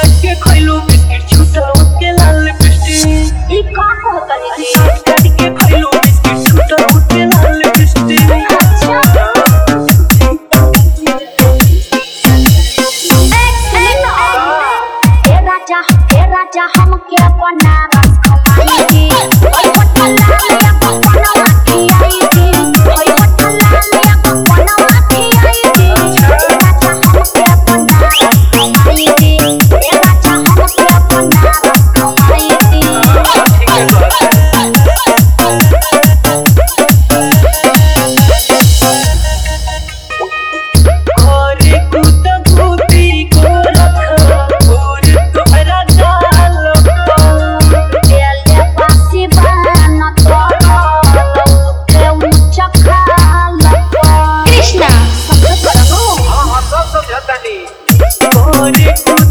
के खइलू बिस्किट छूटा के लाल लिपस्टिक ई का कहता है जी काट के खइलू बिस्किट छूटा के लाल लिपस्टिक ए राजा हम के बनारस खमाई ओय पटला लिया बनवा की आई थी ओय पटला लिया बनवा की आई थी राजा हम के बनारस खमाई थी ए राजा हम के बनारस खमाई थी Corre